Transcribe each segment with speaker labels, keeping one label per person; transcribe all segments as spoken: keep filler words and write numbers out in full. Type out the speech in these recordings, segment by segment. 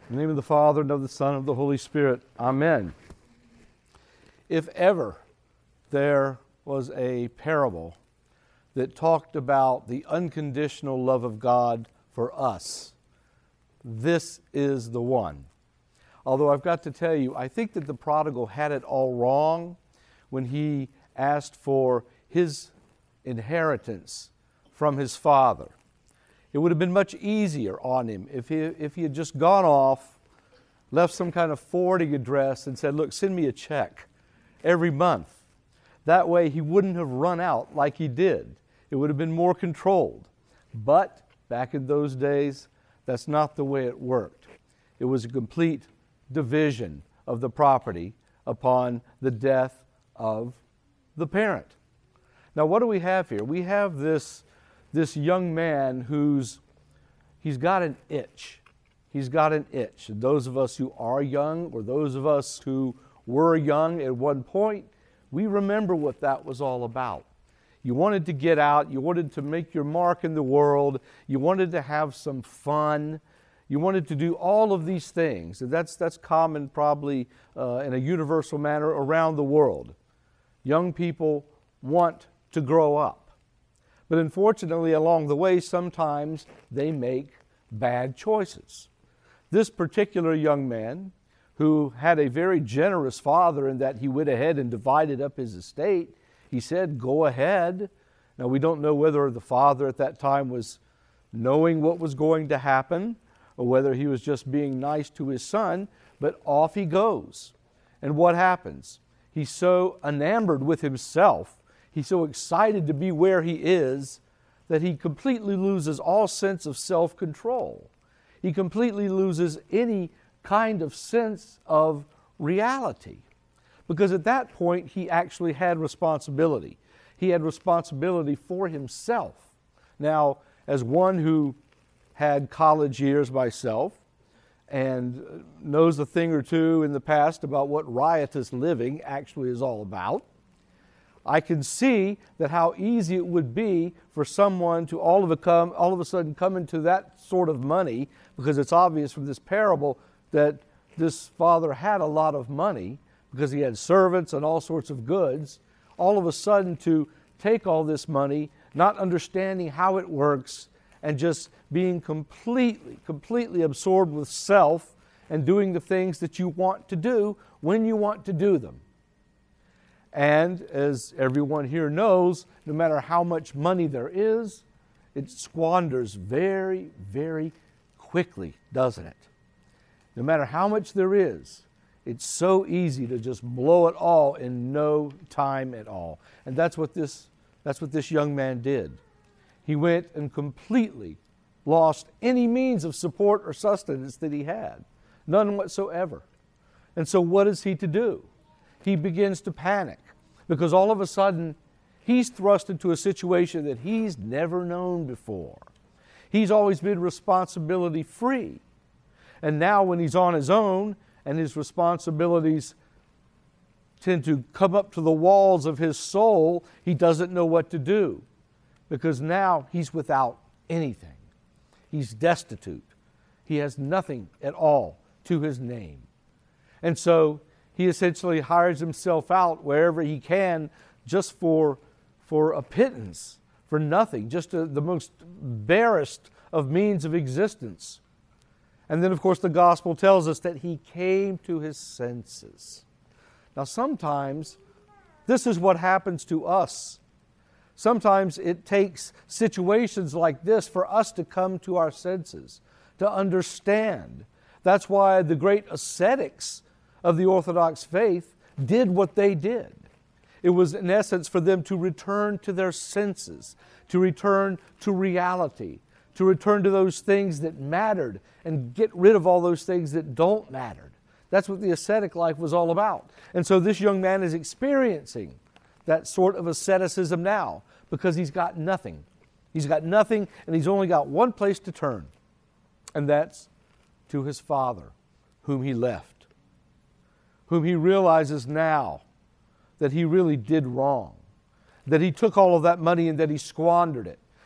Speaker 1: In the name of the Father, and of the Son, and of the Holy Spirit. Amen. If ever there was a parable that talked about the unconditional love of God for us, this is the one. Although I've got to tell you, I think that the prodigal had it all wrong when he asked for his inheritance from his father. It would have been much easier on him if he, if he had just gone off, left some kind of forwarding address and said, look, send me a check every month. That way he wouldn't have run out like he did. It would have been more controlled. But back in those days, that's not the way it worked. It was a complete division of the property upon the death of the parent. Now what do we have here? We have this this young man who's, he's got an itch. He's got an itch. And those of us who are young, or those of us who were young at one point, we remember what that was all about. You wanted to get out, you wanted to make your mark in the world, you wanted to have some fun, you wanted to do all of these things. And that's, that's common probably uh, in a universal manner around the world. Young people want to grow up. But unfortunately, along the way, sometimes they make bad choices. This particular young man, who had a very generous father in that he went ahead and divided up his estate, he said, go ahead. Now, we don't know whether the father at that time was knowing what was going to happen or whether he was just being nice to his son, but off he goes. And what happens? He's so enamored with himself, he's so excited to be where he is, that he completely loses all sense of self-control. He completely loses any kind of sense of reality. Because at that point, he actually had responsibility. He had responsibility for himself. Now, as one who had college years myself and knows a thing or two in the past about what riotous living actually is all about, I can see that how easy it would be for someone to all of a come, all of a sudden come into that sort of money, because it's obvious from this parable that this father had a lot of money because he had servants and all sorts of goods. All of a sudden to take all this money, not understanding how it works, and just being completely, completely absorbed with self and doing the things that you want to do when you want to do them. And as everyone here knows, no matter how much money there is, it squanders very, very quickly, doesn't it? No matter how much there is, it's so easy to just blow it all in no time at all. And that's what this, that's what this young man did. He went and completely lost any means of support or sustenance that he had. None whatsoever. And so what is he to do? He begins to panic, because all of a sudden he's thrust into a situation that he's never known before. He's always been responsibility free. And now when he's on his own and his responsibilities tend to come up to the walls of his soul, he doesn't know what to do, because now he's without anything. He's destitute. He has nothing at all to his name. And so he essentially hires himself out wherever he can just for, for a pittance, for nothing, just a, the most barest of means of existence. And then, of course, the gospel tells us that he came to his senses. Now, sometimes this is what happens to us. Sometimes it takes situations like this for us to come to our senses, to understand. That's why the great ascetics of the Orthodox faith did what they did. It was, in essence, for them to return to their senses, to return to reality, to return to those things that mattered and get rid of all those things that don't matter. That's what the ascetic life was all about. And so this young man is experiencing that sort of asceticism now because he's got nothing. He's got nothing, and he's only got one place to turn, and that's to his father, whom he left, whom he realizes now that he really did wrong, that he took all of that money and that he squandered it,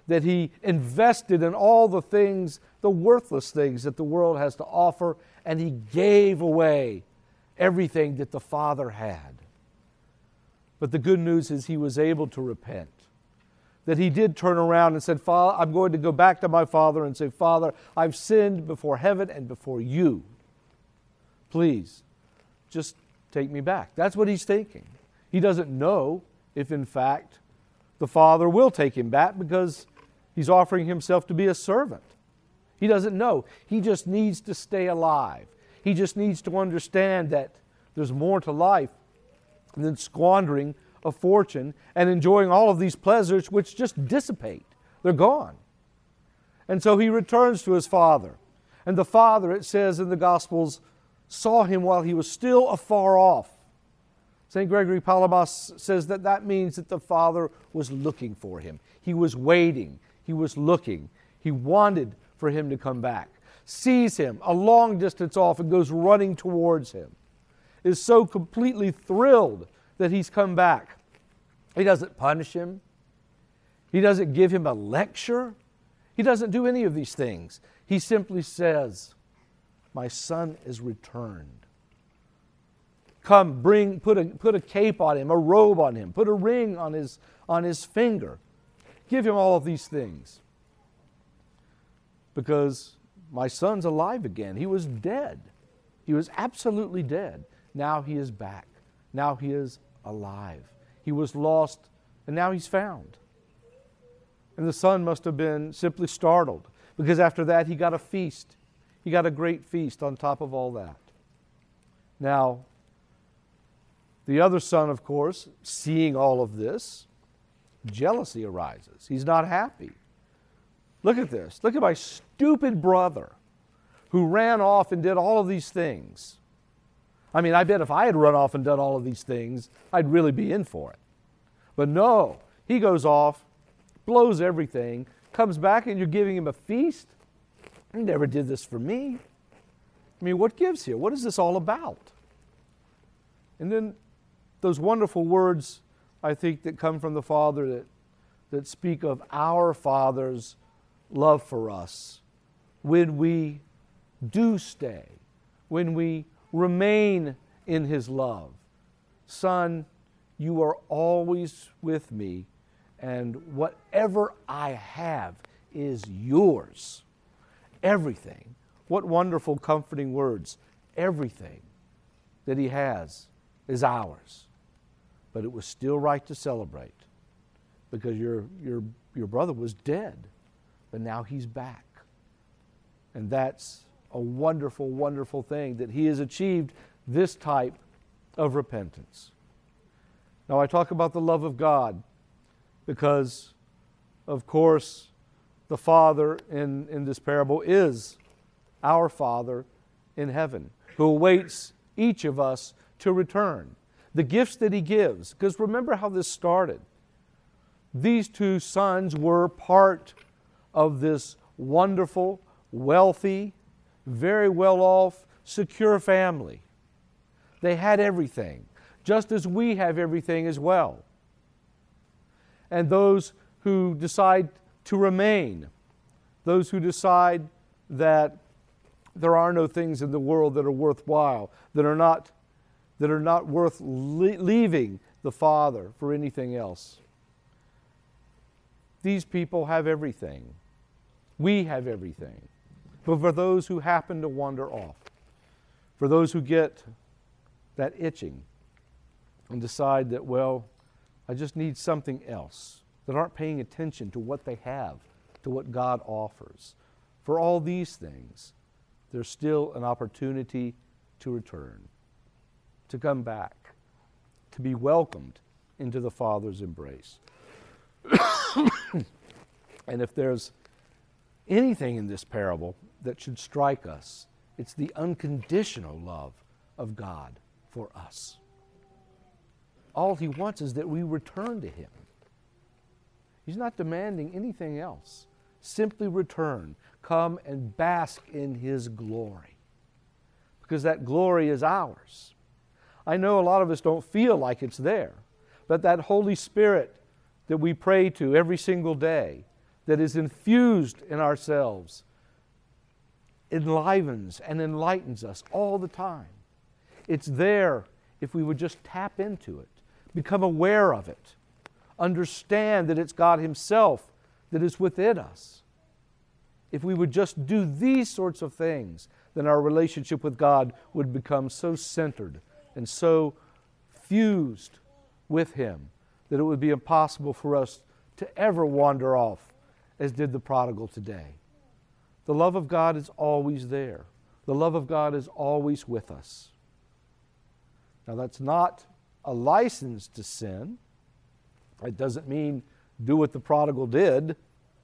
Speaker 1: that he invested in all the things, the worthless things that the world has to offer, and he gave away everything that the Father had. But the good news is he was able to repent. That he did turn around and said, Father, I'm going to go back to my Father and say, Father, I've sinned before heaven and before you. Please, just take me back. That's what he's thinking. He doesn't know if, in fact, the Father will take him back because he's offering himself to be a servant. He doesn't know. He just needs to stay alive. He just needs to understand that there's more to life than squandering a fortune and enjoying all of these pleasures which just dissipate. They're gone. And so he returns to his Father. And the Father, it says in the Gospels, saw him while he was still afar off. Saint Gregory Palamas says that that means that the Father was looking for him. He was waiting. He was looking. He wanted for him to come back. Sees him a long distance off and goes running towards him. Is so completely thrilled that he's come back. He doesn't punish him. He doesn't give him a lecture. He doesn't do any of these things. He simply says, my son is returned. Come, bring, put a, put a cape on him, a robe on him, put a ring on his, on his finger. Give him all of these things. Because my son's alive again. He was dead. He was absolutely dead. Now he is back. Now he is alive. He was lost, and now he's found. And the son must have been simply startled, because after that he got a feast. He got a great feast on top of all that. Now, the other son, of course, seeing all of this, jealousy arises. He's not happy. Look at this. Look at my stupid brother who ran off and did all of these things. I mean, I bet if I had run off and done all of these things, I'd really be in for it. But no, he goes off, blows everything, comes back, and you're giving him a feast? He never did this for me. I mean, what gives here? What is this all about? And then those wonderful words, I think, that come from the Father that, that speak of our Father's love for us when we do stay, when we remain in His love. Son, you are always with me, and whatever I have is yours. Everything. What wonderful, comforting words. Everything that He has is ours. But it was still right to celebrate because your, your, your brother was dead, but now he's back. And that's a wonderful, wonderful thing that he has achieved this type of repentance. Now, I talk about the love of God because, of course, the Father in, in this parable is our Father in heaven, who awaits each of us to return. The gifts that He gives, because remember how this started. These two sons were part of this wonderful, wealthy, very well-off, secure family. They had everything, just as we have everything as well. And those who decide to remain, those who decide that there are no things in the world that are worthwhile, that are not, that are not worth le- leaving the Father for anything else. These people have everything. We have everything. But for those who happen to wander off, for those who get that itching and decide that, well, I just need something else, that aren't paying attention to what they have, to what God offers. For all these things, there's still an opportunity to return, to come back, to be welcomed into the Father's embrace. And if there's anything in this parable that should strike us, it's the unconditional love of God for us. All He wants is that we return to Him. He's not demanding anything else. Simply return. Come and bask in His glory. Because that glory is ours. I know a lot of us don't feel like it's there, but that Holy Spirit that we pray to every single day, that is infused in ourselves enlivens and enlightens us all the time. It's there if we would just tap into it, become aware of it, understand that it's God Himself that is within us. If we would just do these sorts of things, then our relationship with God would become so centered and so fused with Him that it would be impossible for us to ever wander off as did the prodigal today. The love of God is always there. The love of God is always with us. Now, that's not a license to sin. It doesn't mean do what the prodigal did,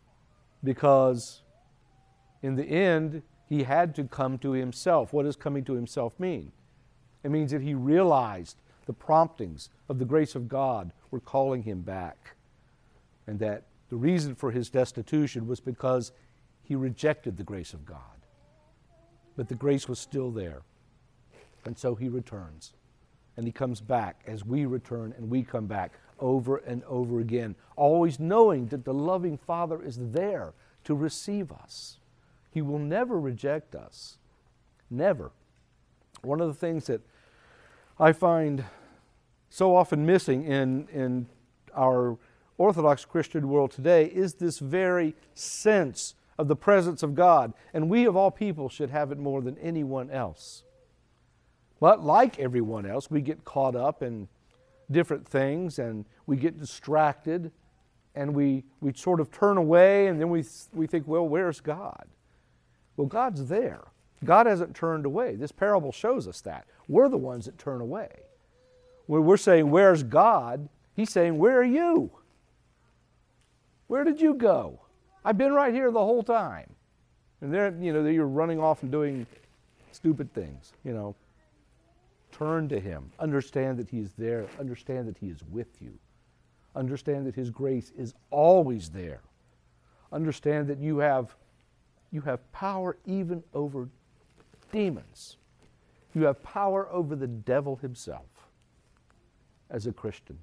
Speaker 1: because in the end, he had to come to himself. What does coming to himself mean? It means that he realized the promptings of the grace of God were calling him back, and that the reason for his destitution was because he rejected the grace of God. But the grace was still there. And so he returns. And he comes back as we return and we come back over and over again, always knowing that the loving Father is there to receive us. He will never reject us. Never. One of the things that I find so often missing in, in our Orthodox Christian world today is this very sense of the presence of God. And we of all people should have it more than anyone else. But like everyone else, we get caught up in different things and we get distracted and we, we sort of turn away, and then we, we think, well, where's God? Well, God's there. God hasn't turned away. This parable shows us that. We're the ones that turn away. When we're saying, where's God? He's saying, where are you? Where did you go? I've been right here the whole time. And there, you know, you're running off and doing stupid things, you know. Turn to Him. Understand that He is there. Understand that He is with you. Understand that His grace is always there. Understand that you have, you have power even over demons. You have power over the devil himself as a Christian.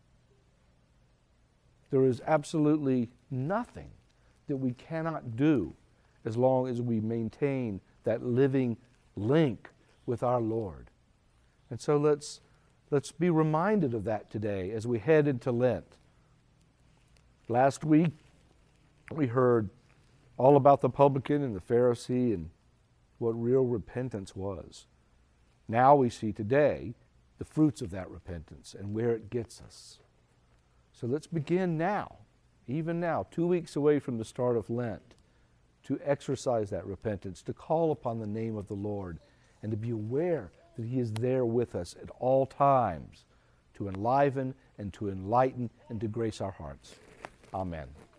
Speaker 1: There is absolutely nothing that we cannot do as long as we maintain that living link with our Lord. And so let's, let's be reminded of that today as we head into Lent. Last week, we heard all about the publican and the Pharisee and what real repentance was. Now we see today the fruits of that repentance and where it gets us. So let's begin now, even now, two weeks away from the start of Lent, to exercise that repentance, to call upon the name of the Lord, and to be aware that He is there with us at all times to enliven and to enlighten and to grace our hearts. Amen.